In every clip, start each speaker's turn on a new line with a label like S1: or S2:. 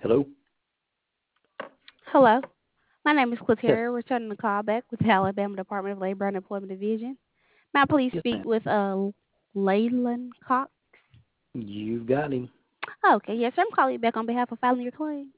S1: Hello?
S2: Hello, my name is
S1: Yes.
S2: Clatera, returning the call back with the Alabama Department of Labor and Employment Division. May I please
S1: Yes,
S2: speak
S1: ma'am.
S2: with Leyland Cox?
S1: You've got him.
S2: Okay, yes, sir. I'm calling you back on behalf of filing your claim.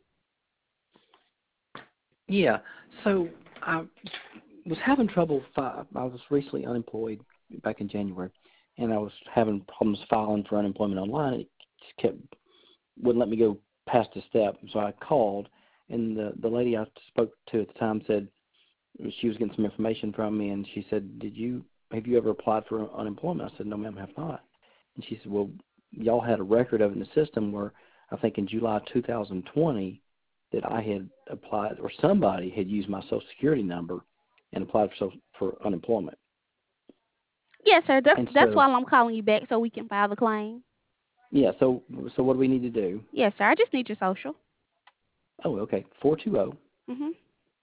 S1: Yeah. So I was having trouble. I was recently unemployed back in January, and I was having problems filing for unemployment online. It just kept wouldn't let me go past the step. So I called, and the lady I spoke to at the time said she was getting some information from me, and she said, have you ever applied for unemployment?" I said, "No, ma'am, I have not." And she said, "Well, y'all had a record of it in the system where I think in July 2020 that I had applied, or somebody had used my Social Security number and applied for unemployment."
S2: Yes, sir. That's
S1: And
S2: that's
S1: so,
S2: why I'm calling you back so we can file the claim.
S1: yeah, so what do we need to do?
S2: Yes, sir. I just need your social.
S1: Oh, okay, 420
S2: Mhm.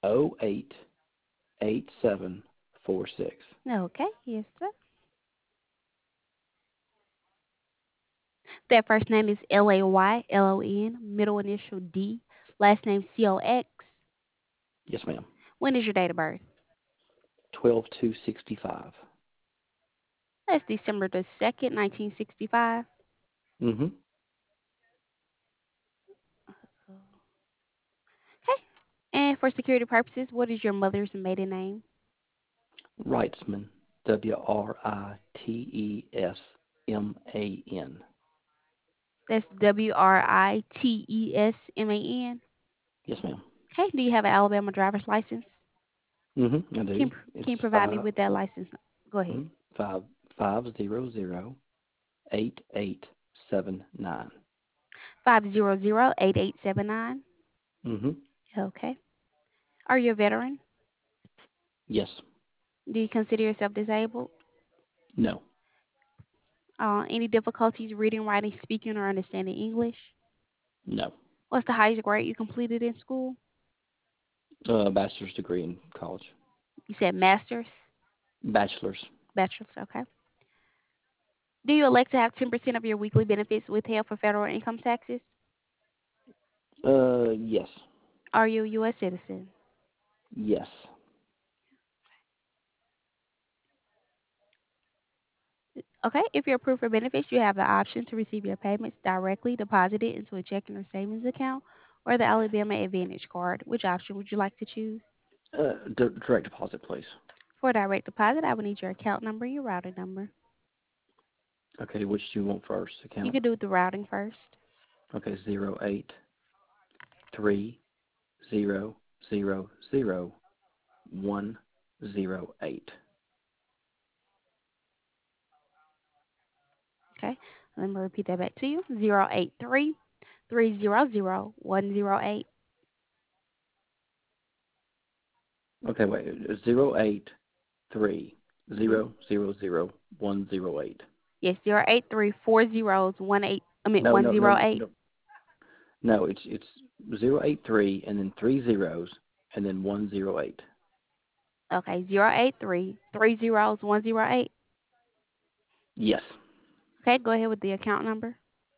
S1: 088746.
S2: Okay. Yes, sir. That first name is Laylon, middle initial D, last name Cox.
S1: Yes, ma'am.
S2: When is your date of birth?
S1: 12265.
S2: That's December the 2nd, 1965.
S1: Mm-hmm.
S2: Okay. And for security purposes, what is your mother's maiden name?
S1: Wrightsman. Writesman.
S2: That's Writesman.
S1: Yes, ma'am.
S2: Okay. Do you have an Alabama driver's license?
S1: Mm-hmm. I
S2: Can
S1: do.
S2: can
S1: It's
S2: you provide me with that license? Go ahead.
S1: mhm, five 5008879.
S2: 5008879.
S1: Mm-hmm.
S2: Okay. Are you a veteran?
S1: Yes.
S2: Do you consider yourself disabled?
S1: No.
S2: Any difficulties reading, writing, speaking, or understanding English?
S1: No.
S2: What's the highest grade you completed in school?
S1: Bachelor's degree in college.
S2: You said master's,
S1: Bachelor's.
S2: bachelor's. Okay. Do you elect to have 10% of your weekly benefits withheld for federal income taxes?
S1: Yes.
S2: Are you a U.S. citizen?
S1: Yes.
S2: Okay, if you're approved for benefits, you have the option to receive your payments directly deposited into a checking or savings account or the Alabama Advantage card. Which option would you like to choose?
S1: Direct deposit, please.
S2: For direct deposit, I would need your account number and your routing number.
S1: Okay, which do you want first?
S2: You
S1: Account?
S2: could do the routing first.
S1: Okay, 083000108.
S2: Okay, let me repeat that back to you. 083-300-108.
S1: Okay, wait. 083
S2: Mm-hmm.
S1: 0000108.
S2: Yes, 083-4 zeros,
S1: No, no, no,
S2: 108.
S1: no. No, it's 083 and then three zeros and then 108.
S2: Okay, 083-3 zeros, 108.
S1: Yes.
S2: Okay, go ahead with the account number.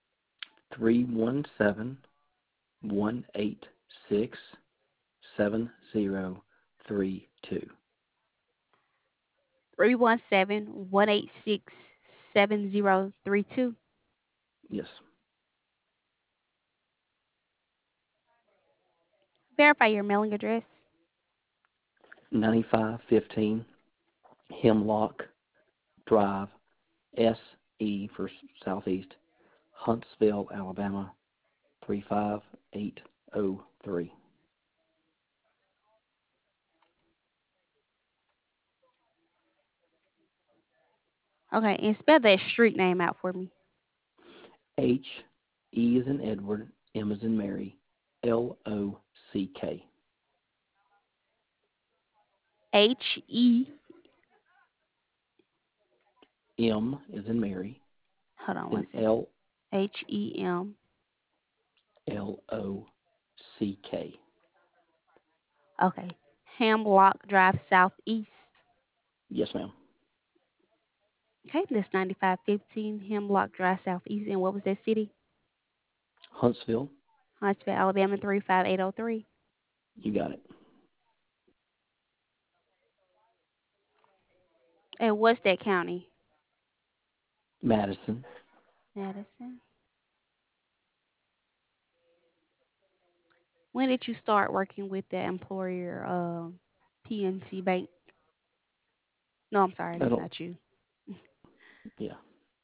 S1: 317-186-7032.
S2: 317-186-7032.
S1: Yes.
S2: Verify your mailing address.
S1: 9515 Hemlock Drive, SE for Southeast, Huntsville, Alabama 35803.
S2: Okay, and spell that street name out for me.
S1: H E is in Edward, M is in Mary, Lock.
S2: H-E,
S1: M is in Mary,
S2: hold on one
S1: then
S2: second. H-E-M.
S1: Lock.
S2: Okay. Hemlock Drive Southeast.
S1: Yes, ma'am.
S2: Okay, that's 9515 Hemlock Drive Southeast. And what was that city?
S1: Huntsville.
S2: Huntsville, Alabama 35803.
S1: You got it.
S2: And what's that county?
S1: Madison.
S2: Madison. When did you start working with the employer, PNC Bank? No, I'm sorry,
S1: I
S2: that's
S1: don't.
S2: not you.
S1: Yeah.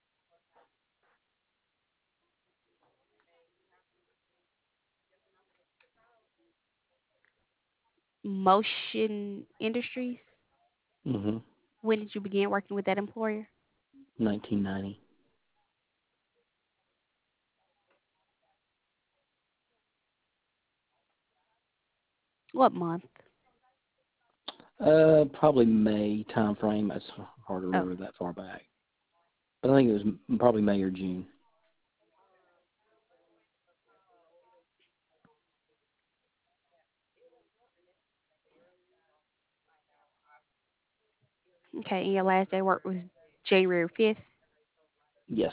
S2: Motion Industries.
S1: Mhm.
S2: When did you begin working with that employer?
S1: 1990.
S2: What month?
S1: Probably May time frame. That's hard to
S2: Oh,
S1: remember that far back. But I think it was probably May or June.
S2: okay. And your last day work was January 5th.
S1: Yes.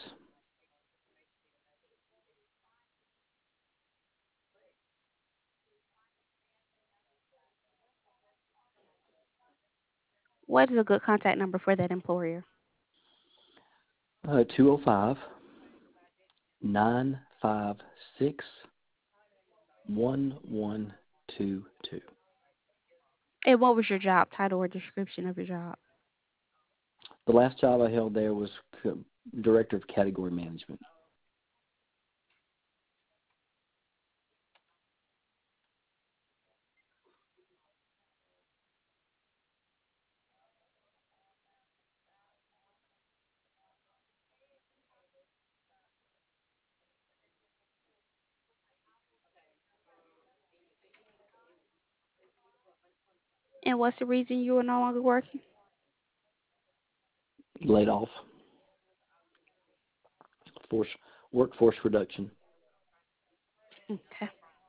S2: What is a good contact number for that employer?
S1: 205 956 1122.
S2: And what was your job title or description of your job?
S1: The last job I held there was director of category management.
S2: And what's the reason you are no longer working?
S1: Laid off. Force Workforce reduction.
S2: Okay.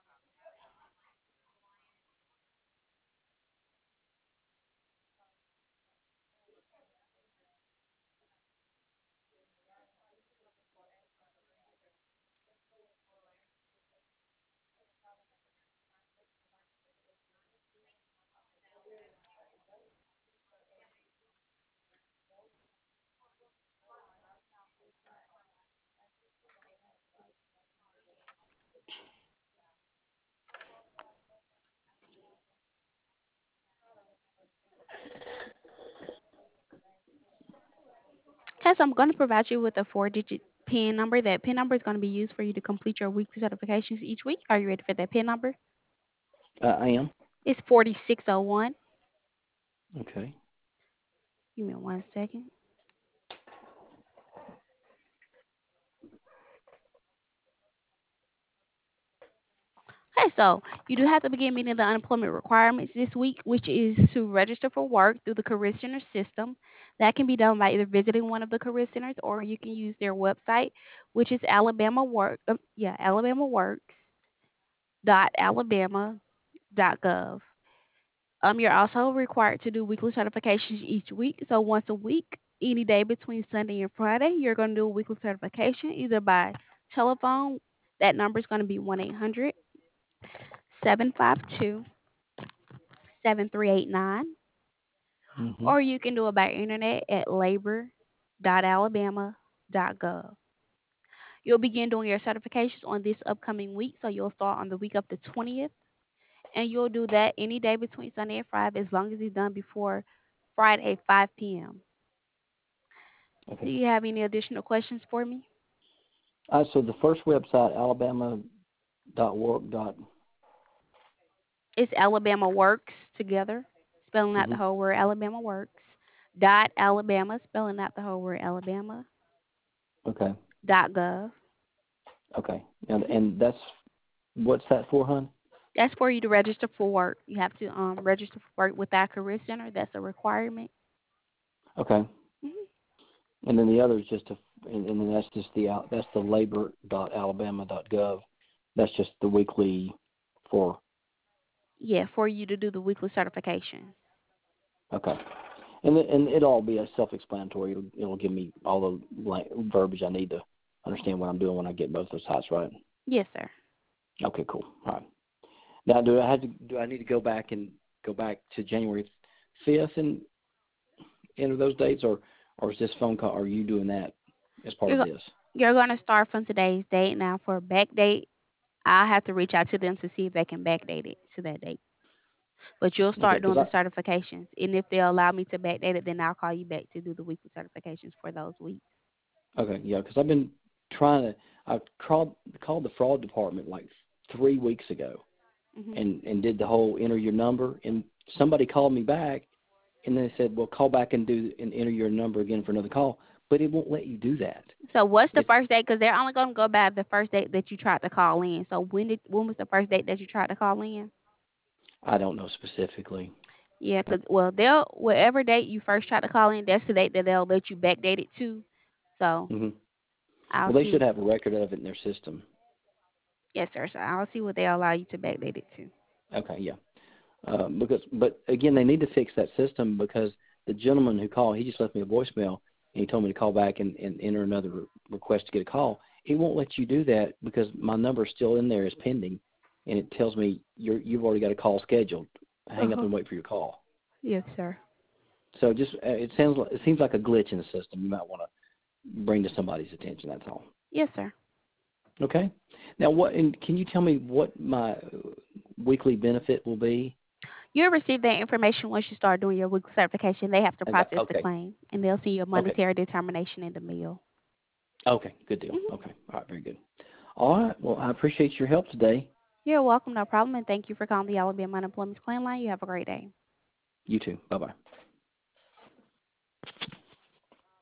S2: Okay, so I'm going to provide you with a 4-digit PIN number. That PIN number is going to be used for you to complete your weekly certifications each week. Are you ready for that PIN number?
S1: I am.
S2: It's 4601.
S1: Okay.
S2: Give me 1 second. Okay, so you do have to begin meeting the unemployment requirements this week, which is to register for work through the Career Center system. That can be done by either visiting one of the Career Centers or you can use their website, which is alabamaworks.alabama.gov. You're also required to do weekly certifications each week. So once a week, any day between Sunday and Friday, you're going to do a weekly certification either by telephone. That number is going to be 1-800-752-7389,
S1: Mhm.
S2: or you can do it by internet at labor.alabama.gov. You'll begin doing your certifications on this upcoming week, so you'll start on the week of the 20th, and you'll do that any day between Sunday and Friday as long as it's done before Friday 5 p.m. Do
S1: Okay.
S2: you have any additional questions for me?
S1: So the first website, alabama.work.
S2: It's Alabama Works together, spelling out the
S1: Mhm.
S2: whole word Alabama Works. Dot Alabama, spelling out the whole word Alabama.
S1: Okay.
S2: Dot gov.
S1: Okay. And
S2: hmm
S1: and that's what's that for, hon?
S2: That's for you to register for work. You have to register for work with our career center. That's a requirement.
S1: Okay.
S2: hmm
S1: And then the other is just and then that's just that's the labor.alabama.gov. That's just the weekly for.
S2: Yeah, for you to do the weekly certification.
S1: Okay. And it'll all be self-explanatory. It'll give me all the verbiage I need to understand what I'm doing when I get both those sites, right?
S2: Yes, sir.
S1: Okay, cool. All right. Now, do I need to go back to January 5th and enter those dates, or is this phone call? Are you doing that as part of
S2: You're
S1: this?
S2: you're going to start from today's date. Now, for a back date, I have to reach out to them to see if they can backdate it to that date. But you'll
S1: Okay,
S2: start
S1: because
S2: doing the certifications, and if they allow me to backdate it, then I'll call you back to do the weekly certifications for those weeks.
S1: okay, yeah, because I've been trying to. I called the fraud department like 3 weeks ago,
S2: Hmm.
S1: and did the whole enter your number, and somebody called me back, and they said, well, call back and enter your number again for another call, but it won't let you do that.
S2: So what's the
S1: It's
S2: first date? Because they're only going to go by the first date that you tried to call in. So when was the first date that you tried to call in?
S1: I don't know specifically.
S2: Yeah, because well, they'll whatever date you first tried to call in, that's the date that they'll let you backdate it to. So
S1: Hmm.
S2: I'll
S1: Well, they should
S2: see.
S1: have a record of it in their system.
S2: Yes, sir. So I'll see what they allow you to backdate it to.
S1: Okay, yeah. But again, they need to fix that system because the gentleman who called, he just left me a voicemail and he told me to call back and enter another request to get a call. It won't let you do that because my number is still in there as pending, and it tells me you've already got a call scheduled.
S2: Uh
S1: Hang up
S2: huh.
S1: and wait for your call.
S2: Yes, sir.
S1: So just it seems like a glitch in the system. You might want to bring to somebody's attention. That's all.
S2: Yes, sir.
S1: Okay. Now, and can you tell me what my weekly benefit will be?
S2: You'll receive that information once you start doing your weekly certification. They have to process the
S1: Okay.
S2: claim, and they'll send you a
S1: Okay.
S2: monetary determination in the mail.
S1: Okay. Good deal.
S2: Hmm.
S1: Okay. All right. Very good. All right. Well, I appreciate your help today.
S2: You're welcome. No problem. And thank you for calling the Alabama Unemployment Claim Line. You have a great day.
S1: You too. Bye bye.